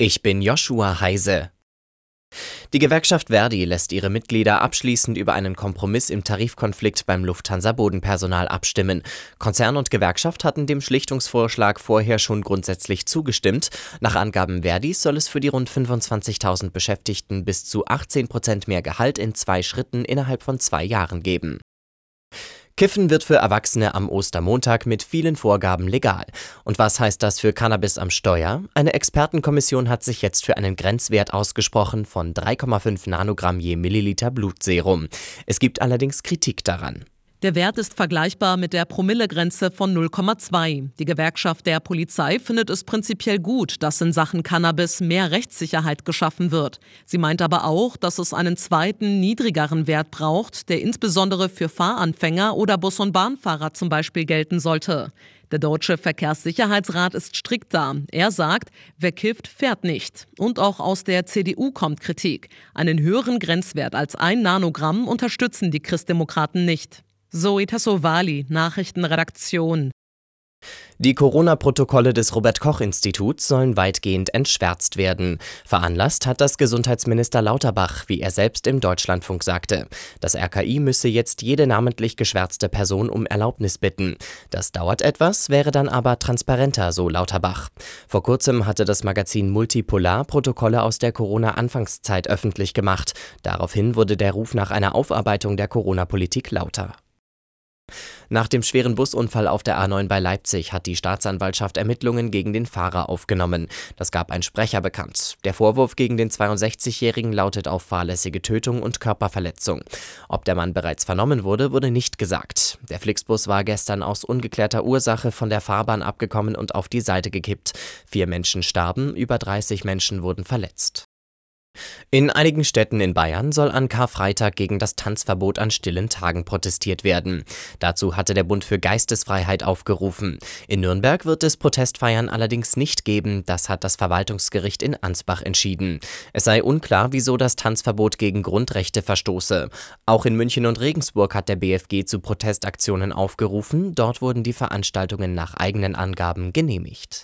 Ich bin Joshua Heise. Die Gewerkschaft ver.di lässt ihre Mitglieder abschließend über einen Kompromiss im Tarifkonflikt beim Lufthansa-Bodenpersonal abstimmen. Konzern und Gewerkschaft hatten dem Schlichtungsvorschlag vorher schon grundsätzlich zugestimmt. Nach Angaben ver.dis soll es für die rund 25.000 Beschäftigten bis zu 18% mehr Gehalt in 2 Schritten innerhalb von 2 Jahren geben. Kiffen wird für Erwachsene am Ostermontag mit vielen Vorgaben legal. Und was heißt das für Cannabis am Steuer? Eine Expertenkommission hat sich jetzt für einen Grenzwert ausgesprochen von 3,5 Nanogramm je Milliliter Blutserum. Es gibt allerdings Kritik daran. Der Wert ist vergleichbar mit der Promillegrenze von 0,2. Die Gewerkschaft der Polizei findet es prinzipiell gut, dass in Sachen Cannabis mehr Rechtssicherheit geschaffen wird. Sie meint aber auch, dass es einen zweiten, niedrigeren Wert braucht, der insbesondere für Fahranfänger oder Bus- und Bahnfahrer zum Beispiel gelten sollte. Der Deutsche Verkehrssicherheitsrat ist strikter. Er sagt, wer kifft, fährt nicht. Und auch aus der CDU kommt Kritik. Einen höheren Grenzwert als 1 Nanogramm unterstützen die Christdemokraten nicht. Zoe Tassovali, Nachrichtenredaktion. Die Corona-Protokolle des Robert-Koch-Instituts sollen weitgehend entschwärzt werden. Veranlasst hat das Gesundheitsminister Lauterbach, wie er selbst im Deutschlandfunk sagte. Das RKI müsse jetzt jede namentlich geschwärzte Person um Erlaubnis bitten. Das dauert etwas, wäre dann aber transparenter, so Lauterbach. Vor kurzem hatte das Magazin Multipolar Protokolle aus der Corona-Anfangszeit öffentlich gemacht. Daraufhin wurde der Ruf nach einer Aufarbeitung der Corona-Politik lauter. Nach dem schweren Busunfall auf der A9 bei Leipzig hat die Staatsanwaltschaft Ermittlungen gegen den Fahrer aufgenommen. Das gab ein Sprecher bekannt. Der Vorwurf gegen den 62-Jährigen lautet auf fahrlässige Tötung und Körperverletzung. Ob der Mann bereits vernommen wurde, wurde nicht gesagt. Der Flixbus war gestern aus ungeklärter Ursache von der Fahrbahn abgekommen und auf die Seite gekippt. 4 Menschen starben, über 30 Menschen wurden verletzt. In einigen Städten in Bayern soll an Karfreitag gegen das Tanzverbot an stillen Tagen protestiert werden. Dazu hatte der Bund für Geistesfreiheit aufgerufen. In Nürnberg wird es Protestfeiern allerdings nicht geben, das hat das Verwaltungsgericht in Ansbach entschieden. Es sei unklar, wieso das Tanzverbot gegen Grundrechte verstoße. Auch in München und Regensburg hat der BfG zu Protestaktionen aufgerufen. Dort wurden die Veranstaltungen nach eigenen Angaben genehmigt.